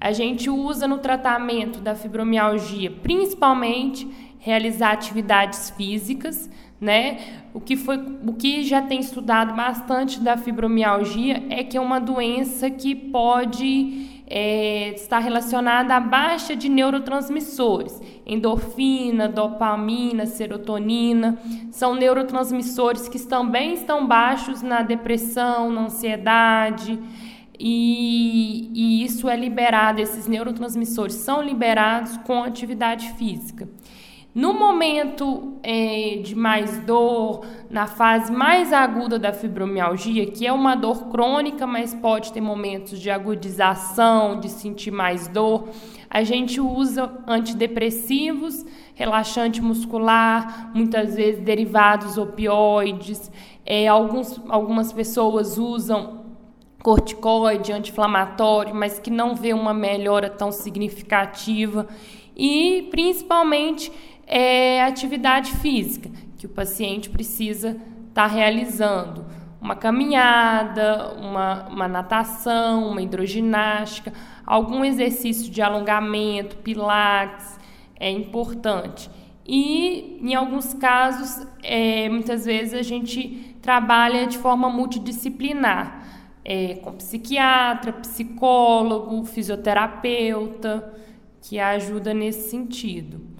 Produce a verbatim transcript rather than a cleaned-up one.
A gente usa no tratamento da fibromialgia, principalmente, realizar atividades físicas, né? O que foi, o que já tem estudado bastante da fibromialgia é que é uma doença que pode é, estar relacionada à baixa de neurotransmissores, endorfina, dopamina, serotonina, são neurotransmissores que também estão baixos na depressão, na ansiedade, e, e isso é liberado, esses neurotransmissores são liberados com atividade física. No momento é, de mais dor, na fase mais aguda da fibromialgia, que é uma dor crônica, mas pode ter momentos de agudização, de sentir mais dor, a gente usa antidepressivos, relaxante muscular, muitas vezes derivados opioides, é, alguns, algumas pessoas usam corticoide, anti-inflamatório, mas que não vê uma melhora tão significativa, e principalmente é atividade física, que o paciente precisa estar realizando. Uma caminhada, uma, uma natação, uma hidroginástica, algum exercício de alongamento, pilates, é importante. E, em alguns casos, é, muitas vezes a gente trabalha de forma multidisciplinar, é, com psiquiatra, psicólogo, fisioterapeuta, que ajuda nesse sentido.